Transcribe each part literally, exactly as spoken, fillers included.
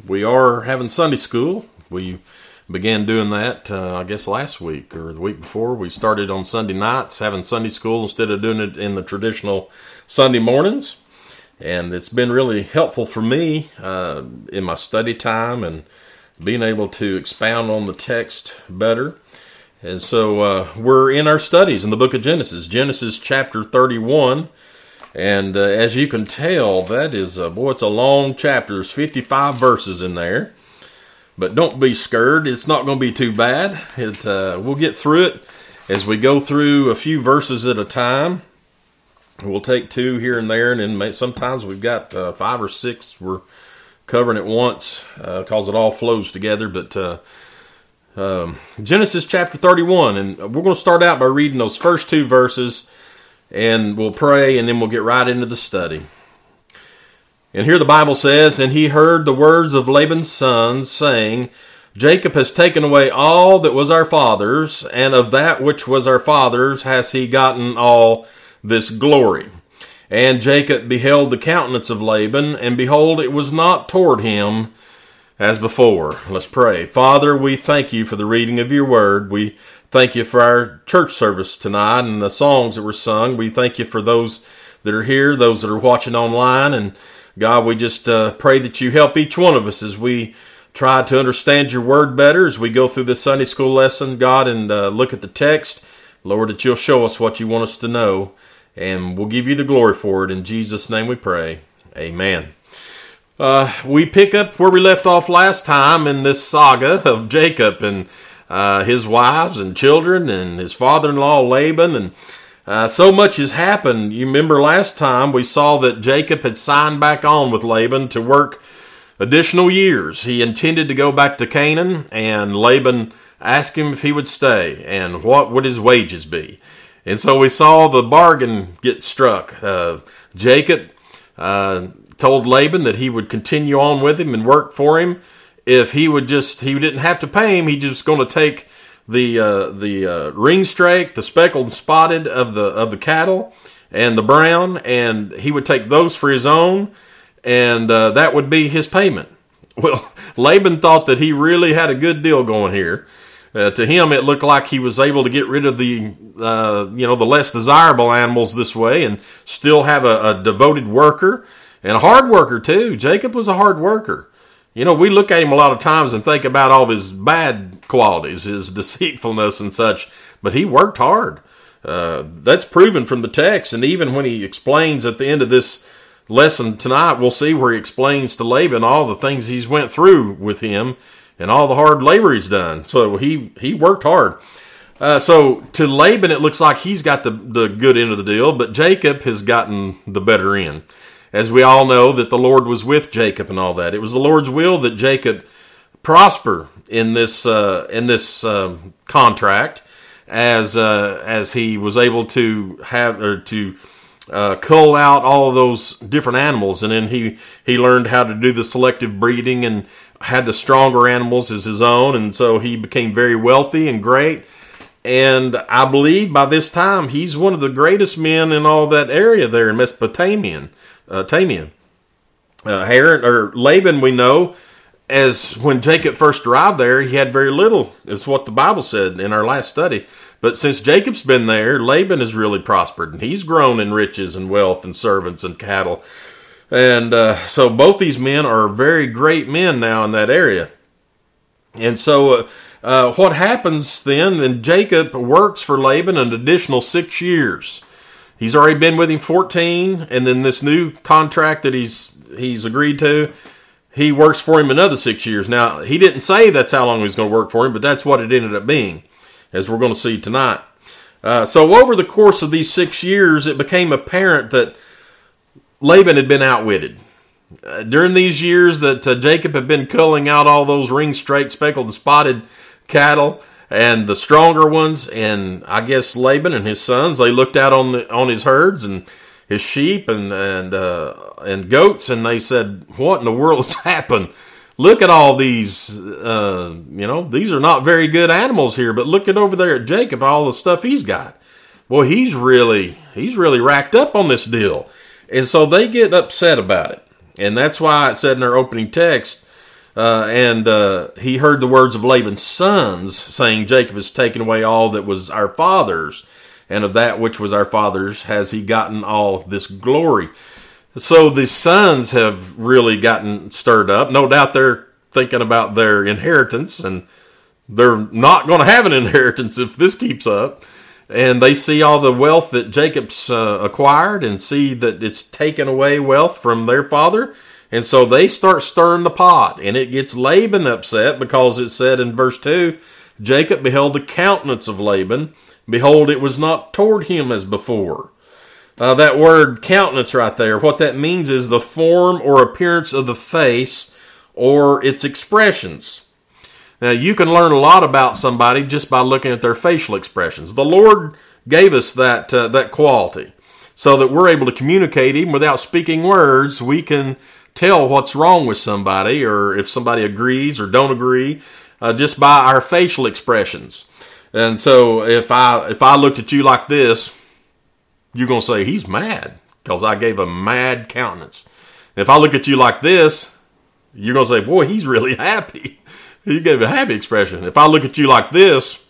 we are having Sunday school. We began doing that, uh, I guess, last week or the week before. We started on Sunday nights, having Sunday school instead of doing it in the traditional Sunday mornings. And it's been really helpful for me uh, in my study time and being able to expound on the text better. And so uh, we're in our studies in the book of Genesis, Genesis chapter thirty-one. And uh, as you can tell, that is, uh, boy, it's a long chapter. There's fifty-five verses in there. But don't be scared. It's not going to be too bad. It, uh, we'll get through it as we go through a few verses at a time. We'll take two here and there, and then may, sometimes we've got uh, five or six we're covering at once because uh, it all flows together. But uh, um, Genesis chapter thirty-one, and we're going to start out by reading those first two verses, and we'll pray, and then we'll get right into the study. And here the Bible says, "And he heard the words of Laban's sons, saying, Jacob has taken away all that was our father's, and of that which was our father's has he gotten all this glory. And Jacob beheld the countenance of Laban, and behold, it was not toward him as before." Let's pray. Father, we thank you for the reading of your word. We thank you for our church service tonight and the songs that were sung. We thank you for those that are here, those that are watching online. And God, we just uh, pray that you help each one of us as we try to understand your word better, as we go through this Sunday school lesson, God, and uh, look at the text. Lord, that you'll show us what you want us to know. And we'll give you the glory for it. In Jesus' name we pray. Amen. Uh, we pick up where we left off last time in this saga of Jacob and uh, his wives and children and his father-in-law Laban. And uh, so much has happened. You remember last time we saw that Jacob had signed back on with Laban to work additional years. He intended to go back to Canaan, and Laban asked him if he would stay and what would his wages be. And so we saw the bargain get struck. Uh, Jacob uh, told Laban that he would continue on with him and work for him. If he would just, he didn't have to pay him. He's just going to take the uh, the uh, ring strake, the speckled and spotted of the of the cattle, and the brown, and he would take those for his own, and uh, that would be his payment. Well, Laban thought that he really had a good deal going here. Uh, to him, it looked like he was able to get rid of the, uh, you know, the less desirable animals this way and still have a, a devoted worker and a hard worker too. Jacob was a hard worker. You know, we look at him a lot of times and think about all of his bad qualities, his deceitfulness and such, but he worked hard. Uh, that's proven from the text, and even when he explains at the end of this lesson tonight, we'll see where he explains to Laban all the things he's went through with him and all the hard labor he's done. So he, he worked hard. Uh, so to Laban, it looks like he's got the, the good end of the deal, but Jacob has gotten the better end. As we all know that the Lord was with Jacob and all that. It was the Lord's will that Jacob prosper in this uh, in this uh, contract, as uh, as he was able to have or to uh, cull out all of those different animals, and then he he learned how to do the selective breeding and had the stronger animals as his own, and so he became very wealthy and great. And I believe by this time he's one of the greatest men in all that area there in Mesopotamia. Uh, Tamia. Uh, Haran, or Laban, we know, as when Jacob first arrived there, he had very little, is what the Bible said in our last study. But since Jacob's been there, Laban has really prospered, and he's grown in riches and wealth and servants and cattle. And uh, so both these men are very great men now in that area. And so uh, uh, what happens then, then Jacob works for Laban an additional six years. He's already been with him fourteen, and then this new contract that he's he's agreed to, he works for him another six years. Now, he didn't say that's how long he was going to work for him, but that's what it ended up being, as we're going to see tonight. Uh, so over the course of these six years, it became apparent that Laban had been outwitted. Uh, during these years that uh, Jacob had been culling out all those ring-straight, speckled, and spotted cattle, and the stronger ones, and I guess Laban and his sons, they looked out on the, on his herds and his sheep and and uh, and goats, and they said, "What in the world has happened? Look at all these, uh, you know, these are not very good animals here. But look at over there at Jacob, all the stuff he's got. Well, he's really he's really racked up on this deal." And so they get upset about it, and that's why it said in our opening text Uh, and uh, he heard the words of Laban's sons, saying, Jacob has taken away all that was our father's, and of that which was our father's has he gotten all this glory. So the sons have really gotten stirred up. No doubt they're thinking about their inheritance, and they're not going to have an inheritance if this keeps up. And they see all the wealth that Jacob's uh, acquired and see that it's taken away wealth from their father. And so they start stirring the pot, and it gets Laban upset because it said in verse two, Jacob beheld the countenance of Laban. Behold, it was not toward him as before. Uh, that word countenance right there, what that means is the form or appearance of the face or its expressions. Now, you can learn a lot about somebody just by looking at their facial expressions. The Lord gave us that uh, that quality so that we're able to communicate even without speaking words. We can tell what's wrong with somebody, or if somebody agrees or don't agree, uh, just by our facial expressions. And so if I if I looked at you like this, you're going to say, he's mad, because I gave a mad countenance. And if I look at you like this, you're going to say, boy, he's really happy. He gave a happy expression. If I look at you like this,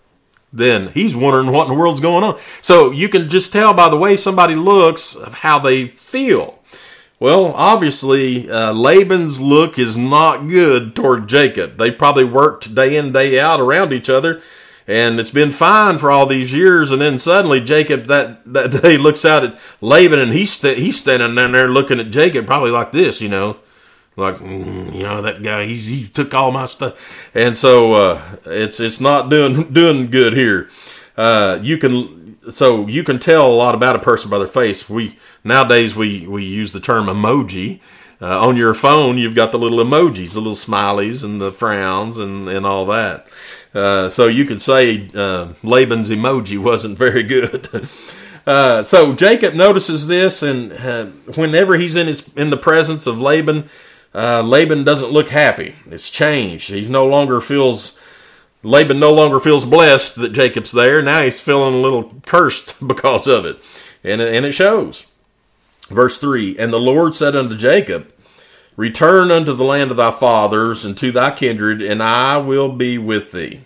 then he's wondering what in the world's going on. So you can just tell by the way somebody looks of how they feel. Well, obviously, uh, Laban's look is not good toward Jacob. They probably worked day in, day out around each other, and it's been fine for all these years. And then suddenly Jacob that, that day looks out at Laban, and he's, st- he's standing down there looking at Jacob probably like this, you know. Like, mm, you know, that guy, he's, he took all my stuff. And so uh, it's it's not doing doing good here. Uh, you can So you can tell a lot about a person by their face. We Nowadays, we, we use the term emoji. Uh, on your phone, you've got the little emojis, the little smileys and the frowns and, and all that. Uh, so you could say uh, Laban's emoji wasn't very good. uh, so Jacob notices this, and uh, whenever he's in his in the presence of Laban, uh, Laban doesn't look happy. It's changed. He no longer feels Laban no longer feels blessed that Jacob's there. Now he's feeling a little cursed because of it, and and it shows. Verse three, and the Lord said unto Jacob, return unto the land of thy fathers and to thy kindred, and I will be with thee.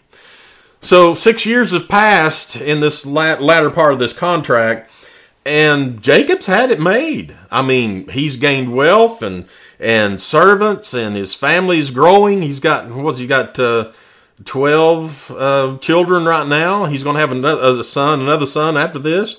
So six years have passed in this latter part of this contract, and Jacob's had it made. I mean, he's gained wealth and and servants, and his family's growing. He's got, what's he got, uh, twelve uh, children right now. He's going to have another son, another son after this.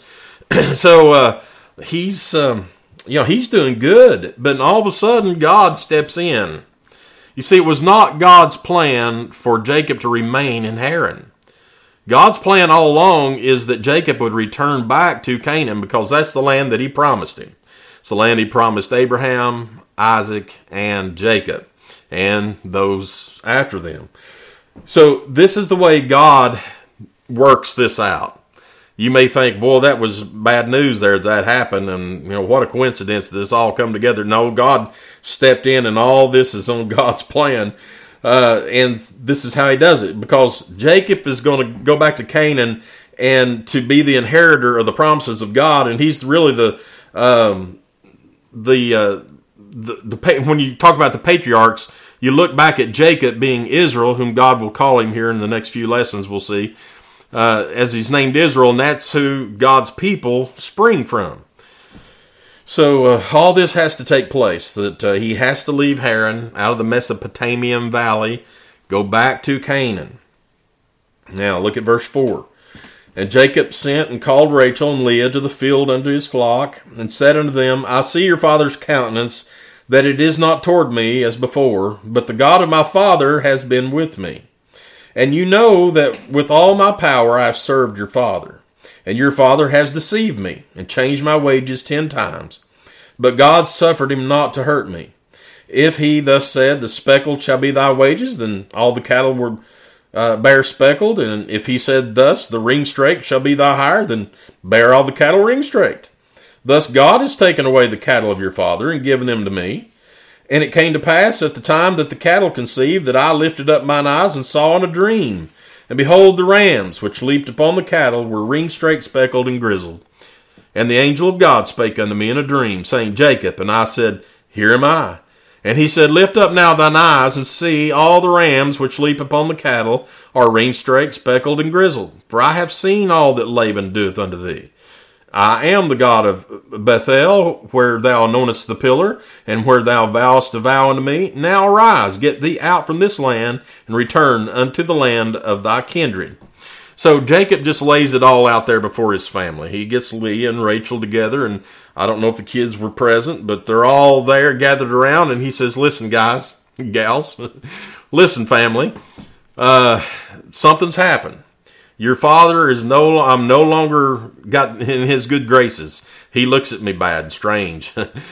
so uh, he's... Um, You know, he's doing good, but all of a sudden, God steps in. You see, it was not God's plan for Jacob to remain in Haran. God's plan all along is that Jacob would return back to Canaan, because that's the land that he promised him. It's the land he promised Abraham, Isaac, and Jacob, and those after them. So this is the way God works this out. You may think, boy, that was bad news there that happened, and you know what a coincidence that this all come together. No, God stepped in, and all this is on God's plan, uh, and this is how he does it, because Jacob is going to go back to Canaan and to be the inheritor of the promises of God, and he's really the um, the, uh, the the when you talk about the patriarchs, you look back at Jacob being Israel, whom God will call him here in the next few lessons. We'll see. Uh, as he's named Israel, and that's who God's people spring from. So uh, all this has to take place, that uh, he has to leave Haran out of the Mesopotamian valley, go back to Canaan. Now look at verse four. And Jacob sent and called Rachel and Leah to the field unto his flock, and said unto them, I see your father's countenance, that it is not toward me as before, but the God of my father has been with me. And you know that with all my power I have served your father. And your father has deceived me, and changed my wages ten times. But God suffered him not to hurt me. If he thus said, the speckled shall be thy wages, then all the cattle were uh, bear speckled. And if he said thus, the ring-straked shall be thy hire, then bear all the cattle ring-straked. Thus God has taken away the cattle of your father, and given them to me. And it came to pass at the time that the cattle conceived, that I lifted up mine eyes and saw in a dream. And behold, the rams which leaped upon the cattle were ring-straked, speckled, and grizzled. And the angel of God spake unto me in a dream, saying, Jacob. And I said, Here am I. And he said, Lift up now thine eyes, and see all the rams which leap upon the cattle are ring-straked, speckled, and grizzled. For I have seen all that Laban doeth unto thee. I am the God of Bethel, where thou knowest the pillar, and where thou vowest to vow unto me. Now arise, get thee out from this land, and return unto the land of thy kindred. So Jacob just lays it all out there before his family. He gets Leah and Rachel together, and I don't know if the kids were present, but they're all there gathered around, and he says, listen, guys, gals, listen, family, uh, something's happened. Your father is no, I'm no longer got in his good graces. He looks at me bad and strange.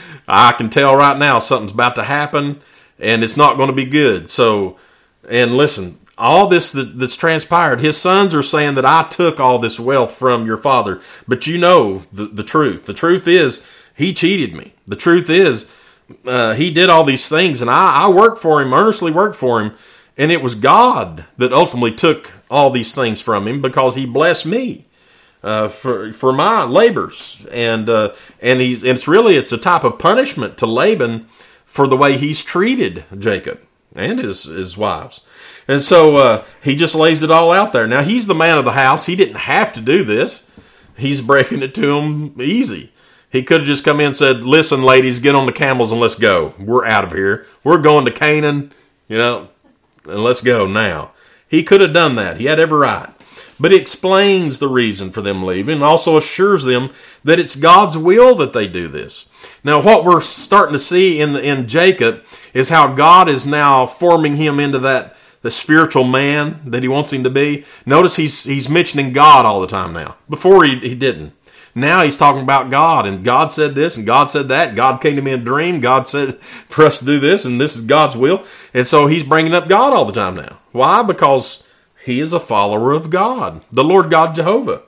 I can tell right now something's about to happen, and it's not going to be good. So, and listen, all this that, that's transpired, his sons are saying that I took all this wealth from your father, but you know the, the truth. The truth is he cheated me. The truth is uh, he did all these things, and I, I worked for him, earnestly worked for him, and it was God that ultimately took all these things from him because he blessed me uh, for for my labors, and uh, and he's and it's really it's a type of punishment to Laban for the way he's treated Jacob and his his wives. And so uh, he just lays it all out there. Now, he's the man of the house. He didn't have to do this. He's breaking it to him easy. He could have just come in and said, listen, ladies, get on the camels and let's go. We're out of here. We're going to Canaan, you know, and let's go now. He could have done that. He had every right. But he explains the reason for them leaving and also assures them that it's God's will that they do this. Now, what we're starting to see in the, in Jacob is how God is now forming him into that the spiritual man that he wants him to be. Notice he's he's mentioning God all the time now. Before he, he didn't. Now he's talking about God, and God said this, and God said that. God came to me in a dream. God said for us to do this, and this is God's will. And so he's bringing up God all the time now. Why? Because he is a follower of God, the Lord God Jehovah.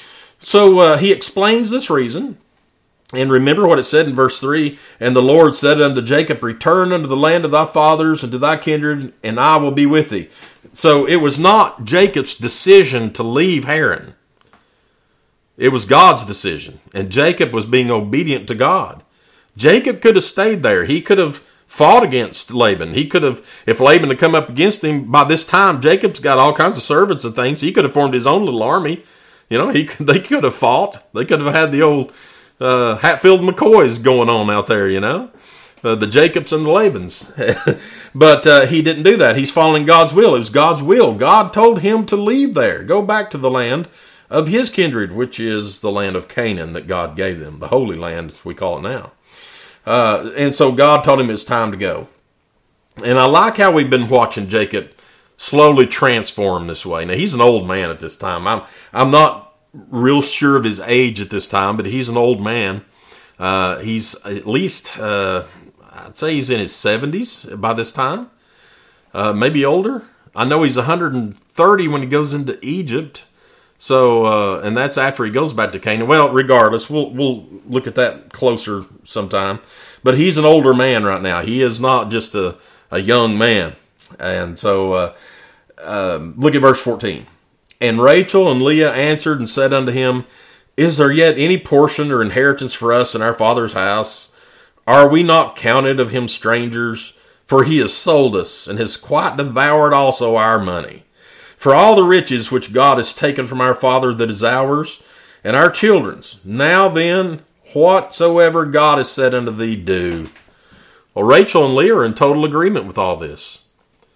So uh, he explains this reason. And remember what it said in verse three, and the Lord said unto Jacob, return unto the land of thy fathers and to thy kindred, and I will be with thee. So it was not Jacob's decision to leave Haran. It was God's decision. And Jacob was being obedient to God. Jacob could have stayed there. He could have fought against Laban. He could have, if Laban had come up against him, by this time, Jacob's got all kinds of servants and things. He could have formed his own little army. You know, he they could have fought. They could have had the old Uh, Hatfield McCoys going on out there, you know, uh, the Jacobs and the Labans. But uh, he didn't do that. He's following God's will. It was God's will. God told him to leave there, go back to the land of his kindred, which is the land of Canaan that God gave them, the Holy Land, as we call it now. Uh, and so God told him it's time to go. And I like how we've been watching Jacob slowly transform this way. Now, he's an old man at this time. I'm, I'm not real sure of his age at this time, but he's an old man. Uh, he's at least, uh, I'd say he's in his seventies by this time, uh, maybe older. I know he's one hundred thirty when he goes into Egypt. So, uh, and that's after he goes back to Canaan. Well, regardless, we'll we'll look at that closer sometime. But he's an older man right now. He is not just a, a young man. And so, uh, um, look at verse fourteen. And Rachel and Leah answered and said unto him, is there yet any portion or inheritance for us in our father's house? Are we not counted of him strangers? For he has sold us, and has quite devoured also our money. For all the riches which God has taken from our father that is ours, and our children's. Now then, whatsoever God has said unto thee, do. Well, Rachel and Leah are in total agreement with all this.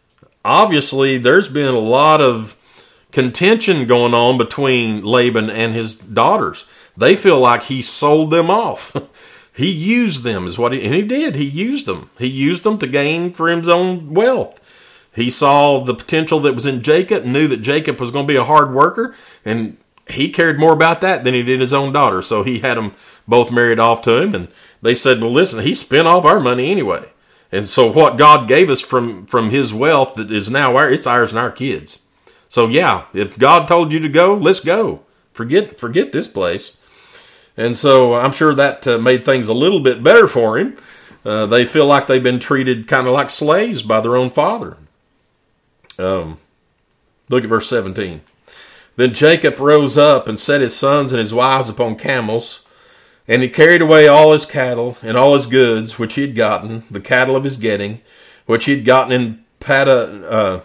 Obviously, there's been a lot of contention going on between Laban and his daughters. They feel like he sold them off. He used them, is what he, and he did. He used them. He used them to gain for his own wealth. He saw the potential that was in Jacob, knew that Jacob was going to be a hard worker, and he cared more about that than he did his own daughter. So he had them both married off to him, and they said, well, listen, he spent off our money anyway. And so what God gave us from, from his wealth that is now ours, it's ours and our kids. So yeah, if God told you to go, let's go. Forget forget this place. And so I'm sure that uh, made things a little bit better for him. Uh, they feel like they've been treated kind of like slaves by their own father. Um, look at verse seventeen. Then Jacob rose up and set his sons and his wives upon camels, And he carried away all his cattle and all his goods which he had gotten, the cattle of his getting, which he had gotten in Pada, uh,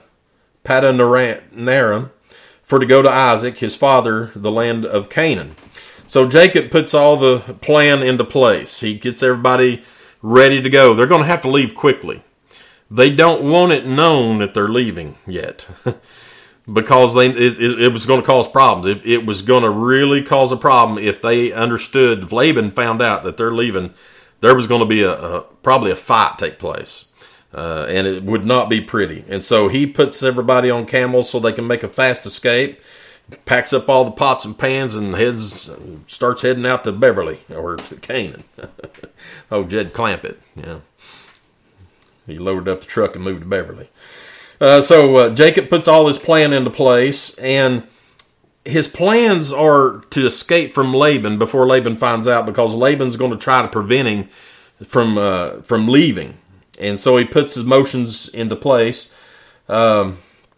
Padanaram, for to go to Isaac, his father, the land of Canaan. So Jacob puts all the plan into place. He gets everybody ready to go. They're going to have to leave quickly. They don't want it known that they're leaving yet. Because they it, it was going to cause problems. It, it was going to really cause a problem if they understood, if Laban found out that they're leaving, there was going to be a, a probably a fight take place. Uh, and it would not be pretty. And so he puts everybody on camels so they can make a fast escape, packs up all the pots and pans and heads, starts heading out to Beverly or to Canaan. Oh, Jed Clampett, yeah. He loaded up the truck and moved to Beverly. Uh, so uh, Jacob puts all his plan into place, and his plans are to escape from Laban before Laban finds out, because Laban's going to try to prevent him from uh, from leaving. And so he puts his motions into place. Um,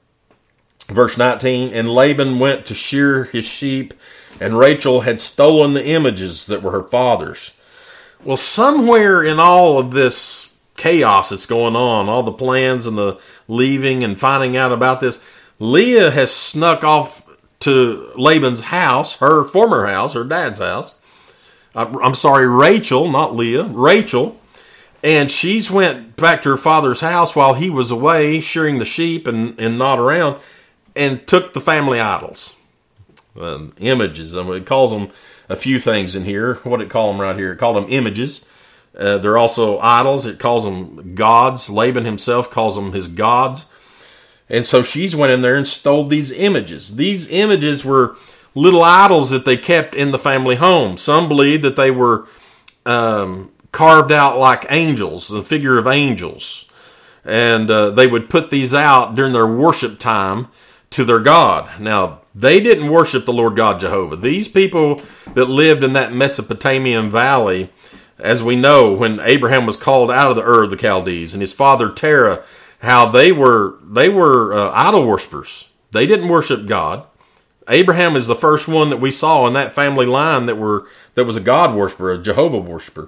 verse nineteen, and Laban went to shear his sheep, and Rachel had stolen the images that were her father's. Well, somewhere in all of this chaos that's going on, all the plans and the leaving and finding out about this, Leah has snuck off to Laban's house, her former house, her dad's house. I'm sorry, Rachel, not Leah, Rachel. And she's went back to her father's house while he was away shearing the sheep and, and not around, and took the family idols, um, images. I mean, it calls them a few things in here. What did it call them right here? It called them images. Uh, they're also idols. It calls them gods. Laban himself calls them his gods. And so she's went in there and stole these images. These images were little idols that they kept in the family home. Some believe that they were um, carved out like angels, the figure of angels. And uh, they would put these out during their worship time to their God. Now, they didn't worship the Lord God Jehovah. These people that lived in that Mesopotamian valley, as we know, when Abraham was called out of the Ur of the Chaldees, and his father Terah, how they were they were uh, idol worshippers. They didn't worship God. Abraham is the first one that we saw in that family line that were that was a God worshiper, a Jehovah worshiper.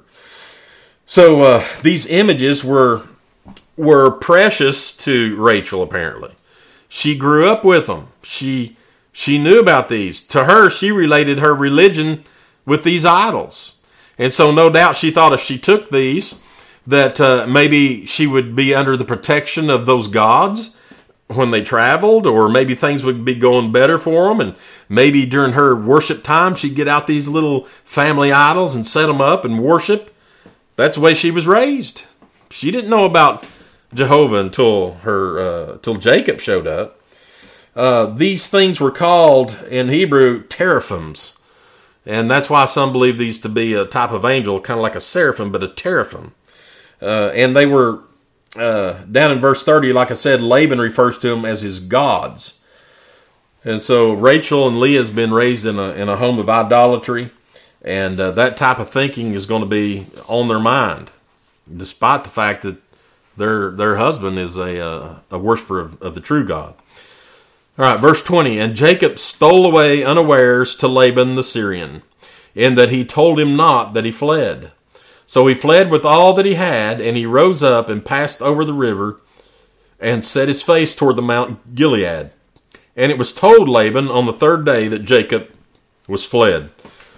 So uh, these images were were precious to Rachel. Apparently, she grew up with them. She she knew about these. To her, she related her religion with these idols. And so no doubt she thought if she took these, that uh, maybe she would be under the protection of those gods when they traveled, or maybe things would be going better for them. And maybe during her worship time, she'd get out these little family idols and set them up and worship. That's the way she was raised. She didn't know about Jehovah until her uh, until Jacob showed up. Uh, these things were called in Hebrew teraphims. And that's why some believe these to be a type of angel, kind of like a seraphim, but a teraphim. Uh, and they were, uh, down in verse thirty, like I said, Laban refers to them as his gods. And so Rachel and Leah has been raised in a in a home of idolatry. And uh, that type of thinking is going to be on their mind, despite the fact that their their husband is a, uh, a worshiper of, of the true God. All right, verse twenty, and Jacob stole away unawares to Laban the Syrian, in that he told him not that he fled. So he fled with all that he had, and he rose up and passed over the river, and set his face toward the Mount Gilead. And it was told Laban on the third day that Jacob was fled.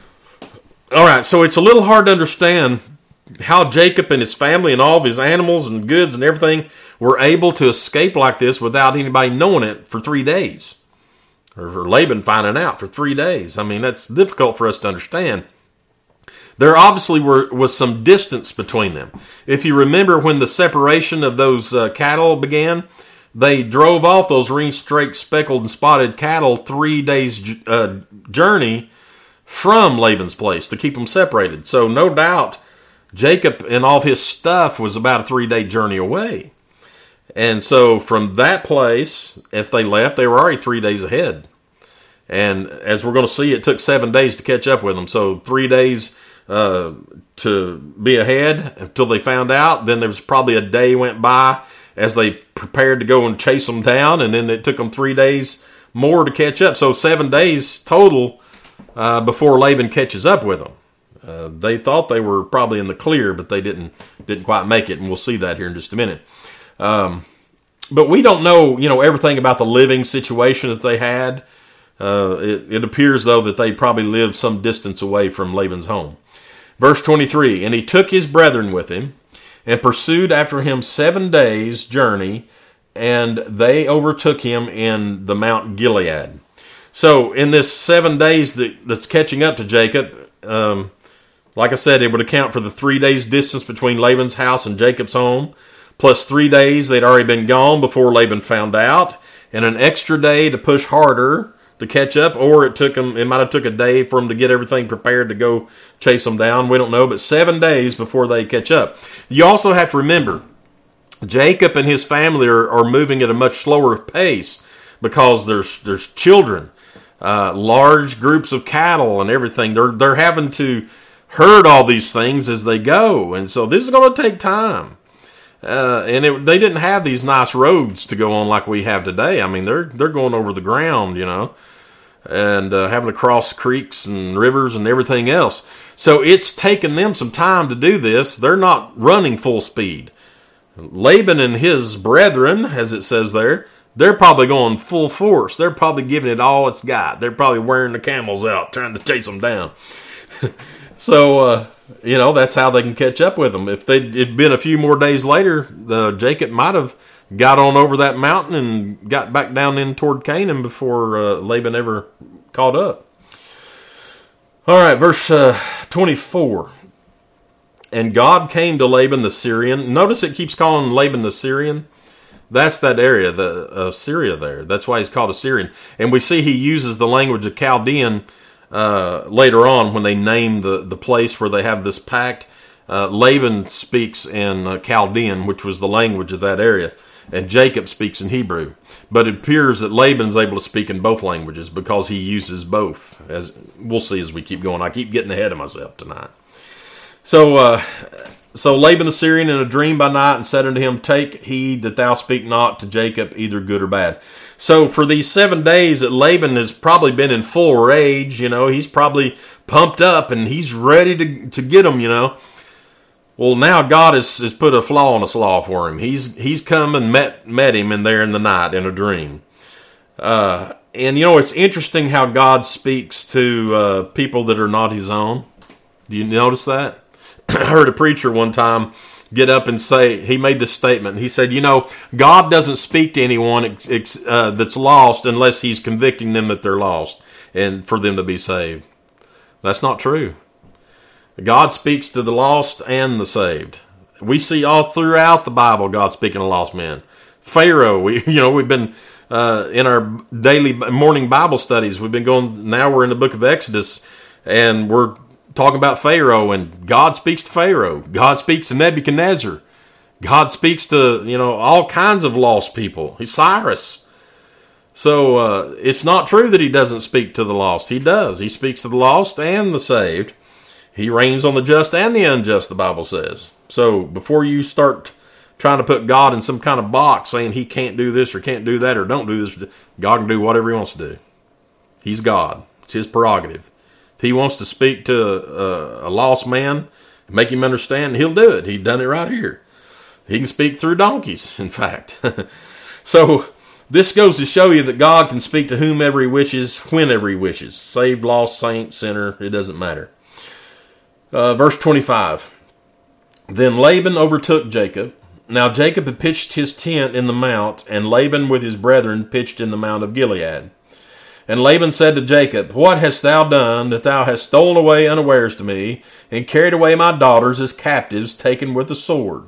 All right, so it's a little hard to understand how Jacob and his family and all of his animals and goods and everything were able to escape like this without anybody knowing it for three days. Or for Laban finding out for three days. I mean, that's difficult for us to understand. There obviously were, was some distance between them. If you remember when the separation of those uh, cattle began, they drove off those ring-straked, speckled, and spotted cattle three days' uh, journey from Laban's place to keep them separated. So no doubt Jacob and all of his stuff was about a three-day journey away. And so from that place, if they left, they were already three days ahead. And as we're going to see, it took seven days to catch up with them. So three days uh, to be ahead until they found out. Then there was probably a day went by as they prepared to go and chase them down. And then it took them three days more to catch up. So seven days total uh, before Laban catches up with them. Uh, they thought they were probably in the clear, but they didn't didn't quite make it, and we'll see that here in just a minute. Um, but we don't know, you know, everything about the living situation that they had. Uh, it, it appears, though, that they probably lived some distance away from Laban's home. Verse twenty-three, and he took his brethren with him, and pursued after him seven days' journey, and they overtook him in the Mount Gilead. So, in this seven days that, that's catching up to Jacob, um, like I said, it would account for the three days' distance between Laban's house and Jacob's home, plus three days they'd already been gone before Laban found out, and an extra day to push harder to catch up, or it took them, it might have took a day for them to get everything prepared to go chase them down. We don't know, but seven days before they catch up. You also have to remember, Jacob and his family are, are moving at a much slower pace because there's there's children, uh, large groups of cattle and everything. They're they're having to herd all these things as they go, and so this is going to take time. Uh, and it, they didn't have these nice roads to go on like we have today. I mean, they're they're going over the ground, you know, and uh, having to cross creeks and rivers and everything else. So it's taken them some time to do this. They're not running full speed. Laban and his brethren, as it says there, they're probably going full force. They're probably giving it all it's got. They're probably wearing the camels out, trying to chase them down. So, uh, you know, that's how they can catch up with them. If they'd it'd been a few more days later, uh, Jacob might have got on over that mountain and got back down in toward Canaan before uh, Laban ever caught up. All right, verse uh, twenty-four. And God came to Laban the Syrian. Notice it keeps calling Laban the Syrian. That's that area, the uh, Syria there. That's why he's called a Syrian. And we see he uses the language of Chaldean Uh, later on, when they name the, the place where they have this pact. uh, Laban speaks in uh, Chaldean, which was the language of that area, and Jacob speaks in Hebrew. But it appears that Laban's able to speak in both languages because he uses both, as we'll see as we keep going. I keep getting ahead of myself tonight. So, uh, so Laban the Syrian in a dream by night and said unto him, Take heed that thou speak not to Jacob either good or bad. So for these seven days that Laban has probably been in full rage, you know, he's probably pumped up and he's ready to to get him, you know. Well, now God has, has put a flaw in a slaw for him. He's he's come and met met him in there in the night in a dream. Uh, and, you know, it's interesting how God speaks to uh, people that are not his own. Do you notice that? I heard a preacher one time get up and say, he made this statement. He said, you know, God doesn't speak to anyone ex, uh, that's lost unless he's convicting them that they're lost and for them to be saved. That's not true. God speaks to the lost and the saved. We see all throughout the Bible God speaking to lost men. Pharaoh, we you know, we've been uh, in our daily morning Bible studies. We've been going, now we're in the book of Exodus, and we're talking about Pharaoh, and God speaks to Pharaoh. God speaks to Nebuchadnezzar. God speaks to, you know, all kinds of lost people. He's Cyrus. So uh, it's not true that he doesn't speak to the lost. He does. He speaks to the lost and the saved. He reigns on the just and the unjust, the Bible says. So before you start trying to put God in some kind of box saying he can't do this or can't do that or don't do this, God can do whatever he wants to do. He's God. It's his prerogative. If he wants to speak to a, a lost man, make him understand, he'll do it. He's done it right here. He can speak through donkeys, in fact. So this goes to show you that God can speak to whomever he wishes, whenever he wishes. Saved, lost, saint, sinner, it doesn't matter. Uh, verse twenty-five. Then Laban overtook Jacob. Now Jacob had pitched his tent in the mount, and Laban with his brethren pitched in the mount of Gilead. And Laban said to Jacob, What hast thou done, that thou hast stolen away unawares to me, and carried away my daughters as captives taken with the sword?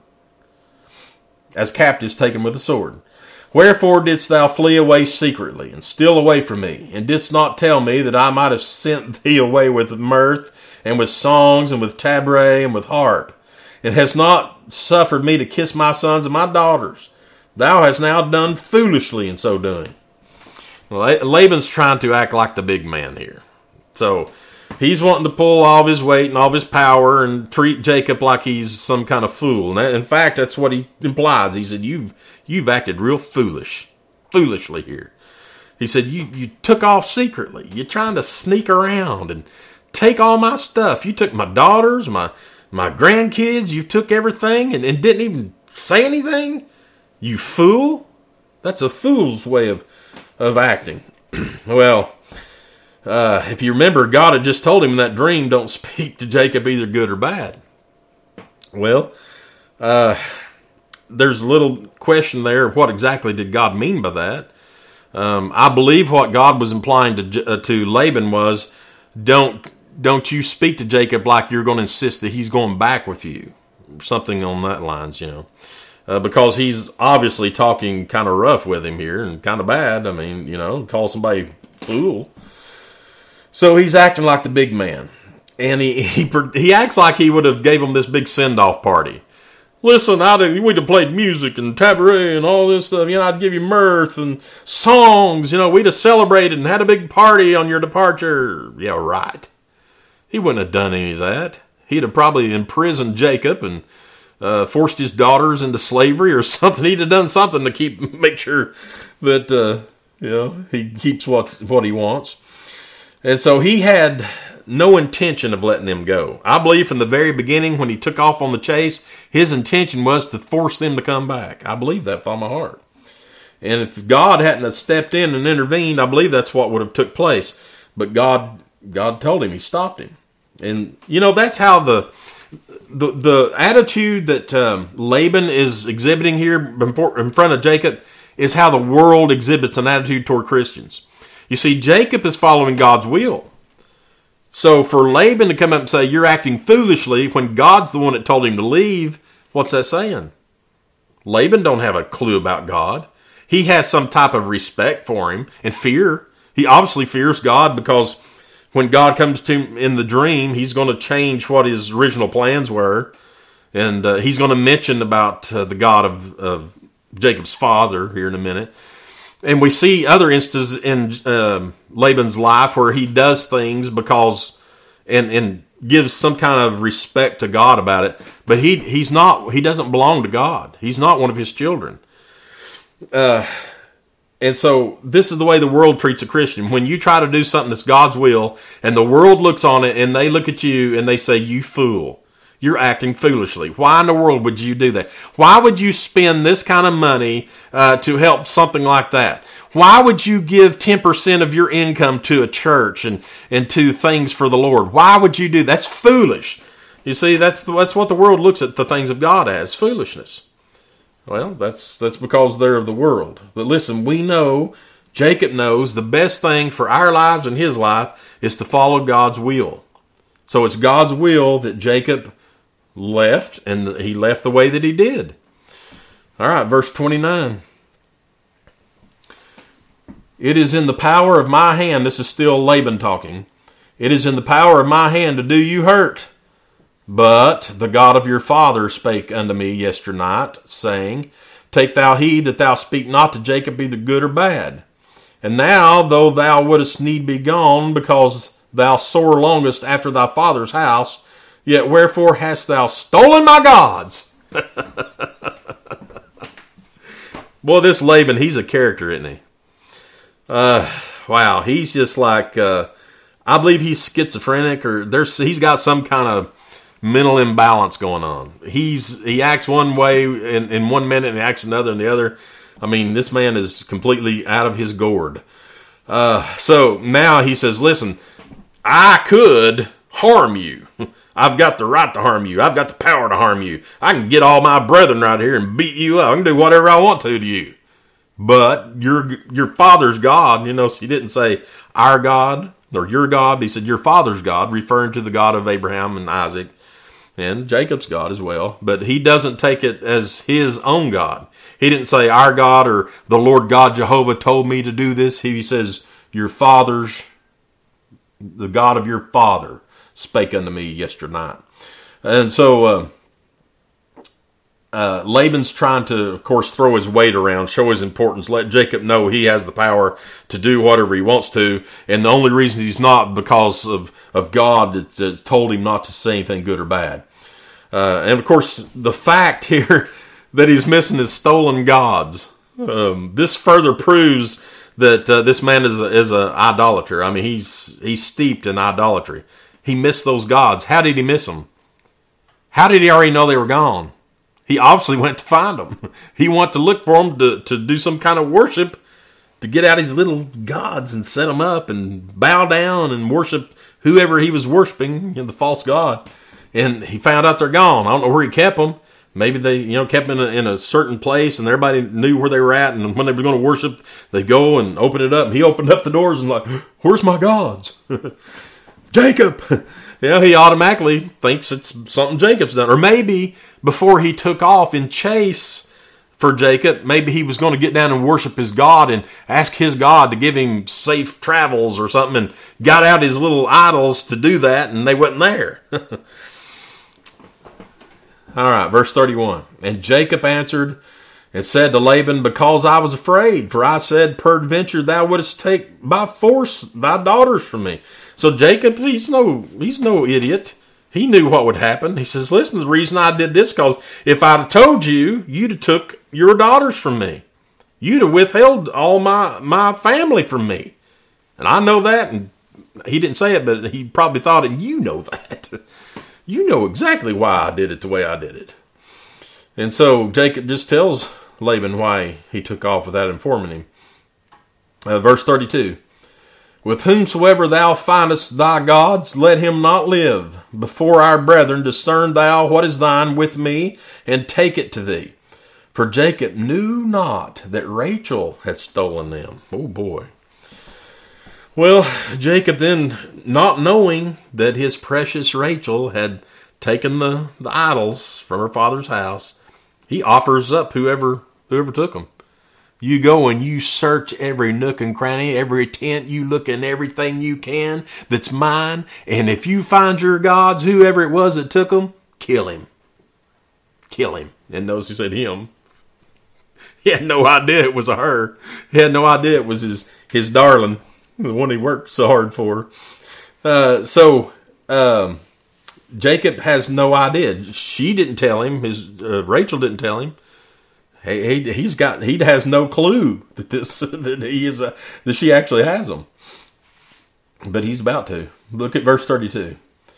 As captives taken with the sword. Wherefore didst thou flee away secretly, and steal away from me, and didst not tell me that I might have sent thee away with mirth, and with songs, and with tabret, and with harp, and hast not suffered me to kiss my sons and my daughters? Thou hast now done foolishly in so doing. Laban's trying to act like the big man here. So he's wanting to pull all of his weight and all of his power and treat Jacob like he's some kind of fool. And in fact, that's what he implies. He said, you've you've acted real foolish, foolishly here. He said, you, you took off secretly. You're trying to sneak around and take all my stuff. You took my daughters, my my grandkids. You took everything and, and didn't even say anything. You fool. That's a fool's way of, of acting. Well, uh, if you remember, God had just told him in that dream, don't speak to Jacob either good or bad. Well, uh, there's a little question there. What exactly did God mean by that? Um, I believe what God was implying to uh, to Laban was, don't don't you speak to Jacob like you're going to insist that he's going back with you. Something on that lines, you know. Uh, because he's obviously talking kind of rough with him here and kind of bad. I mean, you know, call somebody fool. So he's acting like the big man. And he he, he acts like he would have gave him this big send-off party. Listen, I'd, we'd have played music and cabaret and all this stuff. You know, I'd give you mirth and songs. You know, we'd have celebrated and had a big party on your departure. Yeah, right. He wouldn't have done any of that. He'd have probably imprisoned Jacob and uh, forced his daughters into slavery or something. He'd have done something to keep make sure that uh, you know he keeps what what he wants. And so he had no intention of letting them go. I believe from the very beginning when he took off on the chase, his intention was to force them to come back. I believe that with all my heart. And if God hadn't have stepped in and intervened, I believe that's what would have took place. But God God told him, he stopped him. And, you know, that's how the the, the attitude that um, Laban is exhibiting here in front of Jacob is how the world exhibits an attitude toward Christians. You see, Jacob is following God's will. So for Laban to come up and say, you're acting foolishly when God's the one that told him to leave, what's that saying? Laban don't have a clue about God. He has some type of respect for him and fear. He obviously fears God because when God comes to him in the dream, he's going to change what his original plans were. And uh, he's going to mention about uh, the God of, of Jacob's father here in a minute. And we see other instances in uh, Laban's life where he does things because and and gives some kind of respect to God about it. But he he's not he doesn't belong to God. He's not one of his children. Uh, and so this is the way the world treats a Christian. When you try to do something that's God's will, and the world looks on it, and they look at you and they say, "You fool." You're acting foolishly. Why in the world would you do that? Why would you spend this kind of money uh, to help something like that? Why would you give ten percent of your income to a church and, and to things for the Lord? Why would you do that? That's foolish. You see, that's the, that's what the world looks at the things of God as, foolishness. Well, that's that's because they're of the world. But listen, we know, Jacob knows, the best thing for our lives and his life is to follow God's will. So it's God's will that Jacob left, and he left the way that he did. All right, verse twenty-nine. It is in the power of my hand, this is still Laban talking, it is in the power of my hand to do you hurt. But the God of your father spake unto me yesternight, saying, Take thou heed that thou speak not to Jacob either good or bad. And now, though thou wouldest need be gone, because thou sore longest after thy father's house, yet wherefore hast thou stolen my gods? Boy, this Laban, he's a character, isn't he? Uh, wow, he's just like, uh, I believe he's schizophrenic, or there's he's got some kind of mental imbalance going on. He's He acts one way in, in one minute and he acts another in the other. I mean, this man is completely out of his gourd. Uh, so now he says, listen, I could harm you. I've got the right to harm you. I've got the power to harm you. I can get all my brethren right here and beat you up. I can do whatever I want to to you. But your your father's God, you know, so he didn't say our God or your God. He said your father's God, referring to the God of Abraham and Isaac and Jacob's God as well. But he doesn't take it as his own God. He didn't say our God or the Lord God Jehovah told me to do this. He says your father's, the God of your father spake unto me yesternight. And so uh, uh, Laban's trying to, of course, throw his weight around, show his importance, let Jacob know he has the power to do whatever he wants to. And the only reason he's not because of, of God that, that told him not to say anything good or bad. Uh, and, of course, the fact here that he's missing his stolen gods. Um, this further proves that uh, this man is a, is a idolater. I mean, he's he's steeped in idolatry. he missed those gods. How did he miss them? How did he already know they were gone? He obviously went to find them. He went to look for them to, to do some kind of worship, to get out his little gods and set them up and bow down and worship whoever he was worshiping, you know, the false god. And he found out they're gone. I don't know where he kept them. Maybe they, you know, kept them in a, in a certain place and everybody knew where they were at. And when they were going to worship, they go and open it up. And he opened up the doors and like, where's my gods? Jacob! You know, he automatically thinks it's something Jacob's done. Or maybe before he took off in chase for Jacob, maybe he was going to get down and worship his God and ask his God to give him safe travels or something, and got out his little idols to do that, and they wasn't there. All right, verse thirty-one. And Jacob answered and said to Laban, because I was afraid, for I said, peradventure thou wouldest take by force thy daughters from me. So Jacob, he's no, he's no idiot. He knew what would happen. He says, listen, the reason I did this, because if I'd have told you, you'd have took your daughters from me. You'd have withheld all my, my family from me. And I know that, and he didn't say it, but he probably thought it, and you know that. You know exactly why I did it the way I did it. And so Jacob just tells Laban why he took off without informing him. Uh, verse thirty-two. With whomsoever thou findest thy gods, let him not live. Before our brethren discern thou what is thine with me, and take it to thee. For Jacob knew not that Rachel had stolen them. Oh boy. Well, Jacob then, not knowing that his precious Rachel had taken the, the idols from her father's house, he offers up whoever whoever took them. You go and you search every nook and cranny, every tent, you look in everything you can that's mine, and if you find your gods, whoever it was that took them, kill him. Kill him. And notice he said him. He had no idea it was a her. He had no idea it was his, his darling, the one he worked so hard for. Uh, so, um, Jacob has no idea. She didn't tell him. His uh, Rachel didn't tell him. He, he he's got he has no clue that this that he is a, that she actually has them. But he's about to. Look at verse thirty-two.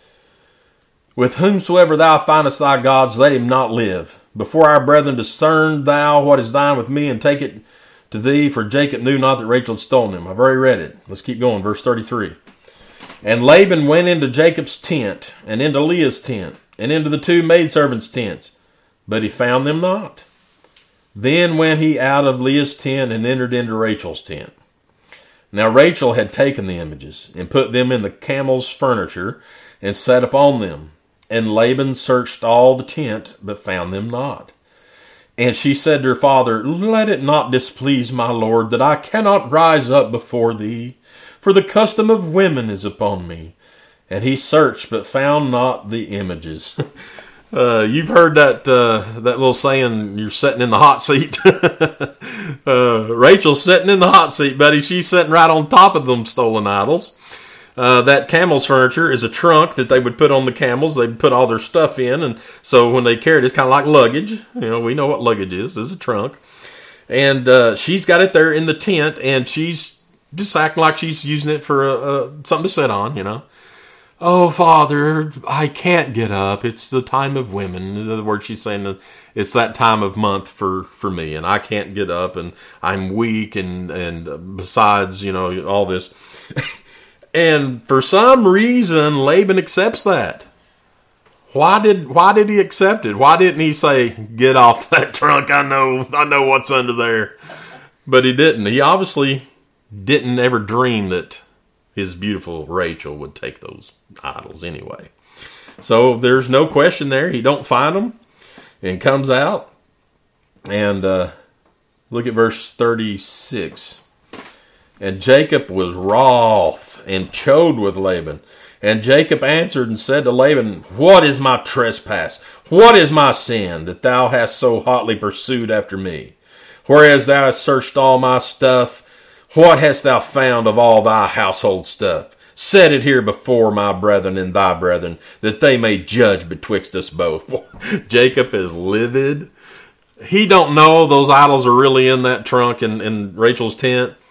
With whomsoever thou findest thy gods, let him not live. Before our brethren discern thou what is thine with me, and take it to thee, for Jacob knew not that Rachel had stolen him. I've already read it. Let's keep going. Verse thirty-three. And Laban went into Jacob's tent, and into Leah's tent, and into the two maidservants' tents, but he found them not. Then went he out of Leah's tent and entered into Rachel's tent. Now Rachel had taken the images, and put them in the camel's furniture, and sat upon them. And Laban searched all the tent, but found them not. And she said to her father, let it not displease my lord, that I cannot rise up before thee, for the custom of women is upon me. And he searched, but found not the images. Uh, you've heard that uh, that little saying, you're sitting in the hot seat. uh, Rachel's sitting in the hot seat, buddy. She's sitting right on top of them stolen idols. Uh, that camel's furniture is a trunk that they would put on the camels. They'd put all their stuff in, and so when they carried it, it's kind of like luggage. You know, we know what luggage is. It's a trunk. And uh, she's got it there in the tent, and she's just acting like she's using it for uh, something to sit on, you know. Oh, Father, I can't get up. It's the time of women. In other words, she's saying it's that time of month for, for me, and I can't get up, and I'm weak, and, and besides, you know, all this. And for some reason, Laban accepts that. Why did why did he accept it? Why didn't he say, get off that trunk? I know, I know what's under there. But he didn't. He obviously didn't ever dream that his beautiful Rachel would take those idols anyway. So there's no question there. He don't find them and comes out. And uh, look at verse thirty-six. And Jacob was wroth and chode with Laban. And Jacob answered and said to Laban, what is my trespass? What is my sin that thou hast so hotly pursued after me? Whereas thou hast searched all my stuff, what hast thou found of all thy household stuff? Set it here before my brethren and thy brethren, that they may judge betwixt us both. Jacob is livid. He don't know those idols are really in that trunk in, in Rachel's tent.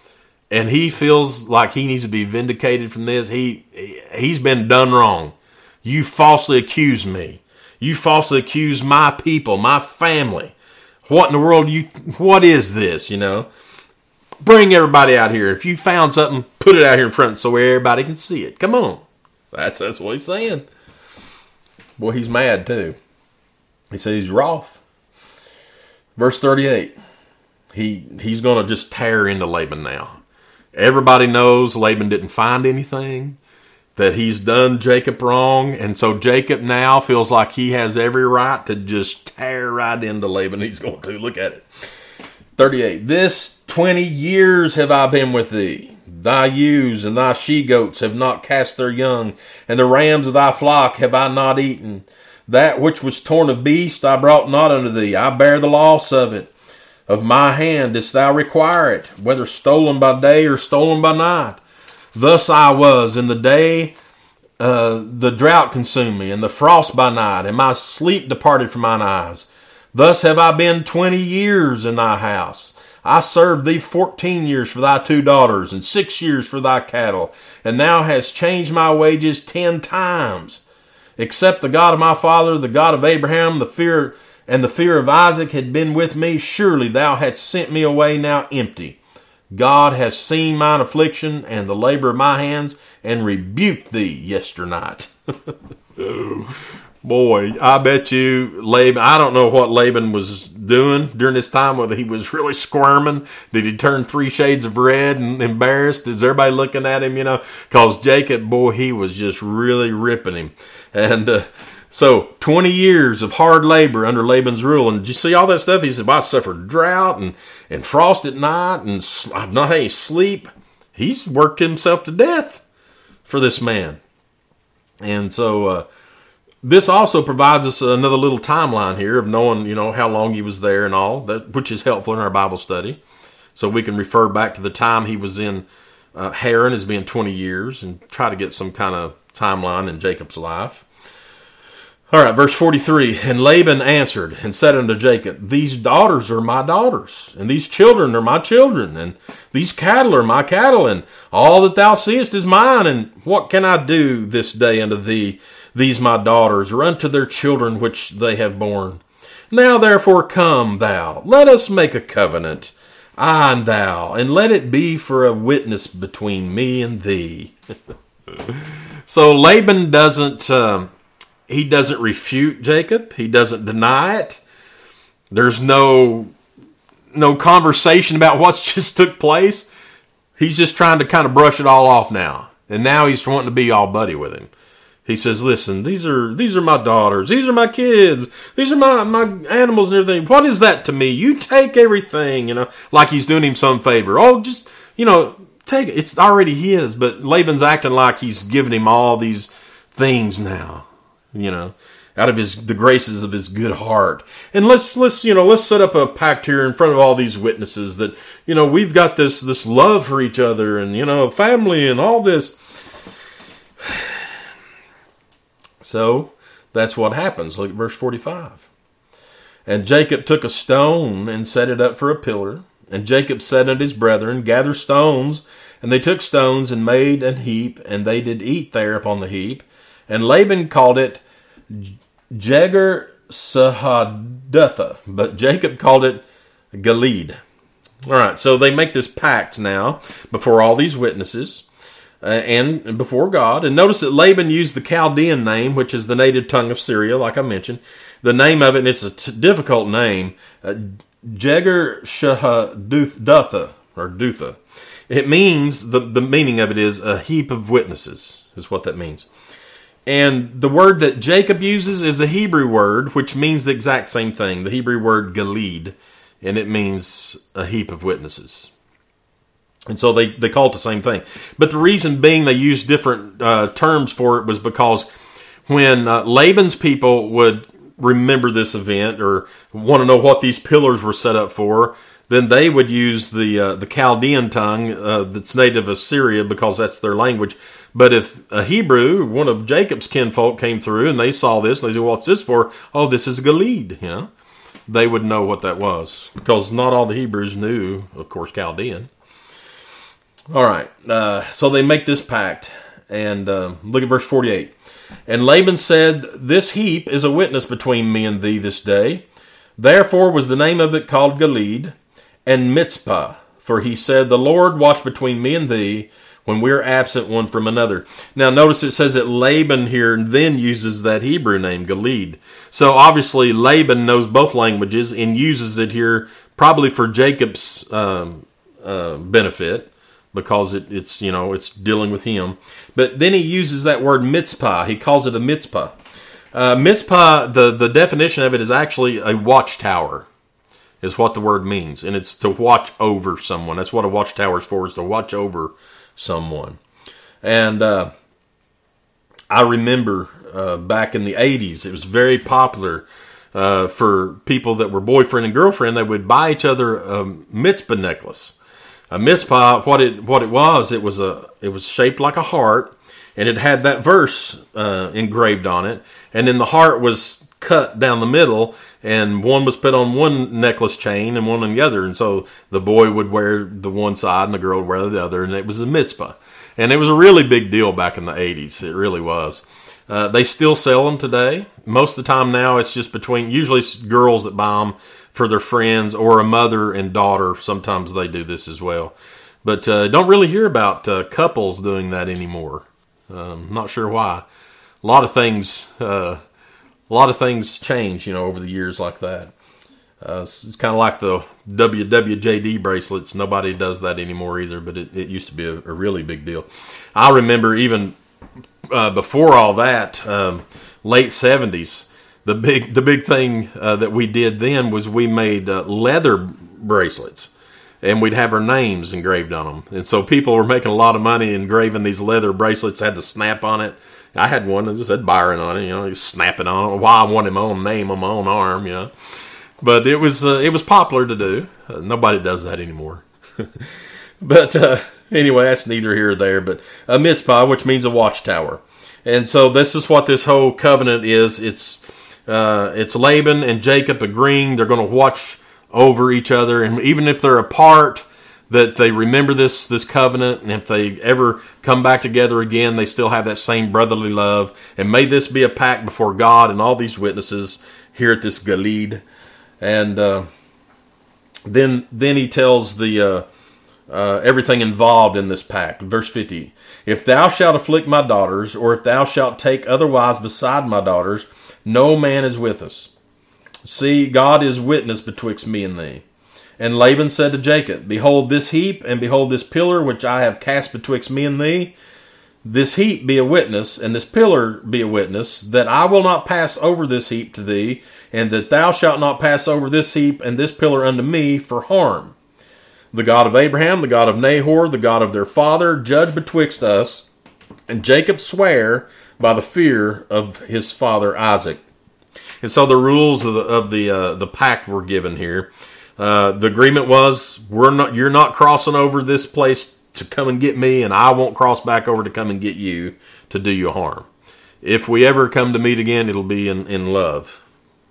and he feels like he needs to be vindicated from this. He, he's been done wrong. You falsely accuse me. You falsely accuse my people, my family. What in the world, you, what is this, you know? Bring everybody out here. If you found something, put it out here in front so everybody can see it. Come on. That's, that's what he's saying. Boy, he's mad too. He says he's wroth. Verse thirty-eight. He, he's going to just tear into Laban now. Everybody knows Laban didn't find anything, that he's done Jacob wrong, and so Jacob now feels like he has every right to just tear right into Laban. He's going to. Look at it. thirty-eight. This twenty years have I been with thee. Thy ewes and thy she-goats have not cast their young, and the rams of thy flock have I not eaten. That which was torn of beast I brought not unto thee. I bear the loss of it. Of my hand didst thou require it, whether stolen by day or stolen by night. Thus I was in the day uh, the drought consumed me, and the frost by night, and my sleep departed from mine eyes. Thus have I been twenty years in thy house. I served thee fourteen years for thy two daughters, and six years for thy cattle, and thou hast changed my wages ten times. Except the God of my father, the God of Abraham, the fear and the fear of Isaac had been with me, surely thou hadst sent me away now empty. God has seen mine affliction and the labor of my hands, and rebuked thee yesternight. Boy, I bet you Laban, I don't know what Laban was doing during this time, whether he was really squirming. Did he turn three shades of red and embarrassed? Is everybody looking at him, you know? Because Jacob, boy, he was just really ripping him. And uh, so twenty years of hard labor under Laban's rule. And did you see all that stuff? He said, well, I suffered drought and, and frost at night, and I've not had any sleep. He's worked himself to death for this man. And so uh, this also provides us another little timeline here of knowing, you know, how long he was there and all, that which is helpful in our Bible study. So we can refer back to the time he was in uh, Haran as being twenty years and try to get some kind of timeline in Jacob's life. All right, verse forty-three. And Laban answered and said unto Jacob, these daughters are my daughters, and these children are my children, and these cattle are my cattle, and all that thou seest is mine. And what can I do this day unto thee, these my daughters, or unto their children which they have borne? Now therefore come thou, let us make a covenant, I and thou, and let it be for a witness between me and thee. So Laban doesn't... Um, He doesn't refute Jacob. He doesn't deny it. There's no no conversation about what's just took place. He's just trying to kind of brush it all off now. And now he's wanting to be all buddy with him. He says, listen, these are these are my daughters. These are my kids. These are my, my animals and everything. What is that to me? You take everything, you know, like he's doing him some favor. Oh, just, you know, take it. It's already his. But Laban's acting like he's giving him all these things now. You know, out of his the graces of his good heart. And let's let's you know let's set up a pact here in front of all these witnesses that, you know, we've got this this love for each other and, you know, family and all this. So that's what happens. Look at verse forty-five. And Jacob took a stone and set it up for a pillar. And Jacob said unto his brethren, gather stones. And they took stones and made an heap, and they did eat there upon the heap. And Laban called it Jegar Sahadutha, but Jacob called it Gilead. All right, so they make this pact now before all these witnesses uh, and before God. And notice that Laban used the Chaldean name, which is the native tongue of Syria, like I mentioned. The name of it, and it's a t- difficult name, uh, Jegar Sahadutha, or Dutha. It means, the, the meaning of it is a heap of witnesses, is what that means. And the word that Jacob uses is a Hebrew word, which means the exact same thing. The Hebrew word Gilead, and it means a heap of witnesses. And so they, they call it the same thing. But the reason being they used different uh, terms for it was because when uh, Laban's people would remember this event or want to know what these pillars were set up for, then they would use the uh, the Chaldean tongue uh, that's native of Syria because that's their language. But if a Hebrew, one of Jacob's kinfolk, came through and they saw this, and they said, well, what's this for? Oh, this is Gilead, you know. They would know what that was because not all the Hebrews knew, of course, Chaldean. All right. Uh, so they make this pact. And uh, look at verse forty-eight. And Laban said, This heap is a witness between me and thee this day. Therefore was the name of it called Gilead, and Mizpah. For he said, The Lord watch between me and thee, when we are absent one from another. Now notice it says that Laban here then uses that Hebrew name, Gilead. So obviously Laban knows both languages and uses it here probably for Jacob's um, uh, benefit, because it, it's, you know, it's dealing with him. But then he uses that word Mizpah. He calls it a Mizpah. Uh, Mizpah, the, the definition of it is actually a watchtower, is what the word means. And it's to watch over someone. That's what a watchtower is for, is to watch over someone. And uh, I remember uh, back in the eighties, it was very popular uh, for people that were boyfriend and girlfriend. They would buy each other a mitzvah necklace. A mitzvah, what it what it was, it was a it was shaped like a heart, and it had that verse uh, engraved on it. And then the heart was cut down the middle, and one was put on one necklace chain and one on the other. And so the boy would wear the one side and the girl would wear the other, and it was a mitzvah. And it was a really big deal back in the eighties. It really was. Uh, they still sell them today. Most of the time now it's just between, usually it's girls that buy them for their friends, or a mother and daughter. Sometimes they do this as well. But uh, don't really hear about uh, couples doing that anymore. Um, not sure why. A lot of things... Uh, A lot of things change, you know, over the years like that. Uh, it's it's kind of like the W W J D bracelets. Nobody does that anymore either, but it, it used to be a, a really big deal. I remember even uh, before all that, um, late seventies, the big the big thing uh, that we did then was we made uh, leather bracelets, and we'd have our names engraved on them. And so people were making a lot of money engraving these leather bracelets, had the snap on it. I had one that just had Byron on it, you know, he's snapping on it. Why I wanted my own name on my own arm, you know. But it was uh, it was popular to do. Uh, nobody does that anymore. But uh, anyway, that's neither here or there. But a mitzvah, which means a watchtower. And so this is what this whole covenant is. It's uh, it's Laban and Jacob agreeing they're going to watch over each other. And even if they're apart, that they remember this this covenant, and if they ever come back together again, they still have that same brotherly love. And may this be a pact before God and all these witnesses here at this Gilead. And uh, then then he tells the uh, uh, everything involved in this pact. Verse fifty, If thou shalt afflict my daughters, or if thou shalt take otherwise beside my daughters, no man is with us. See, God is witness betwixt me and thee. And Laban said to Jacob, Behold this heap, and behold this pillar which I have cast betwixt me and thee. This heap be a witness, and this pillar be a witness, that I will not pass over this heap to thee, and that thou shalt not pass over this heap and this pillar unto me for harm. The God of Abraham, the God of Nahor, the God of their father, judge betwixt us. And Jacob sware by the fear of his father Isaac. And so the rules of the of the, uh, the pact were given here. Uh, the agreement was, we're not, you're not crossing over this place to come and get me, and I won't cross back over to come and get you to do you harm. If we ever come to meet again, it'll be in, in love.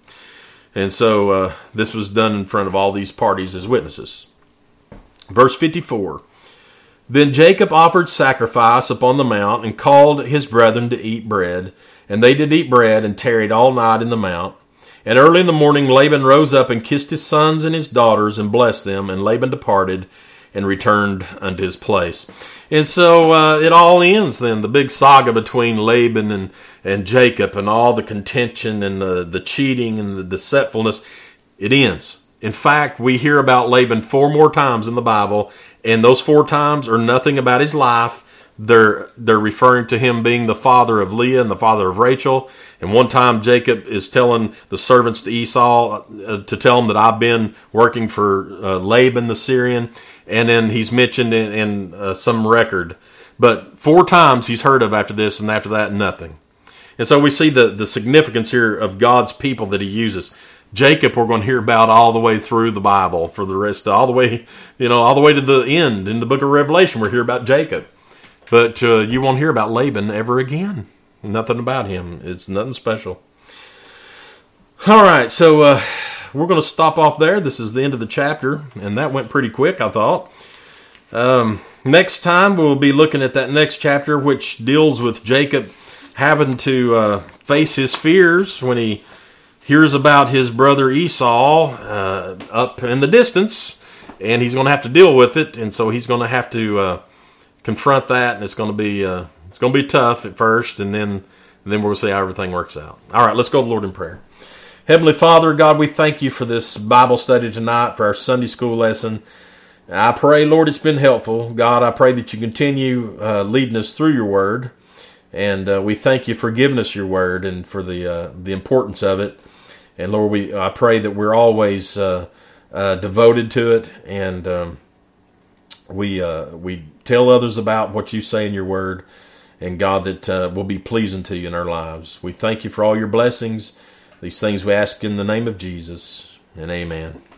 And so uh, this was done in front of all these parties as witnesses. Verse fifty-four, Then Jacob offered sacrifice upon the mount, and called his brethren to eat bread. And they did eat bread, and tarried all night in the mount. And early in the morning Laban rose up and kissed his sons and his daughters and blessed them. And Laban departed and returned unto his place. And so uh, it all ends then. The big saga between Laban and, and Jacob, and all the contention and the, the cheating and the deceitfulness, it ends. In fact, we hear about Laban four more times in the Bible. And those four times are nothing about his life. They're they're referring to him being the father of Leah and the father of Rachel. And one time Jacob is telling the servants to Esau uh, to tell him that I've been working for uh, Laban the Syrian. And then he's mentioned in, in uh, some record. But four times he's heard of after this, and after that, nothing. And so we see the, the significance here of God's people that he uses. Jacob, we're going to hear about all the way through the Bible for the rest, all the way, you know, all the way to the end in the book of Revelation. We'll hear about Jacob. But uh, you won't hear about Laban ever again. Nothing about him. It's nothing special. All right, so uh, we're going to stop off there. This is the end of the chapter, and that went pretty quick, I thought. Um, next time we'll be looking at that next chapter, which deals with Jacob having to uh, face his fears when he hears about his brother Esau uh, up in the distance, and he's going to have to deal with it, and so he's going to have to uh, confront that, and it's going to be uh, it's going to be tough at first, and then and then we'll see how everything works out. All right, let's go to the Lord in prayer. Heavenly Father, God, we thank you for this Bible study tonight, for our Sunday school lesson. I pray, Lord, it's been helpful. God, I pray that you continue uh, leading us through your word, and uh, we thank you for giving us your word and for the uh, the importance of it. And Lord, we I pray that we're always uh, uh, devoted to it, and um, we uh, we tell others about what you say in your word, and God, that uh, will be pleasing to you in our lives. We thank you for all your blessings. These things we ask in the name of Jesus, and amen.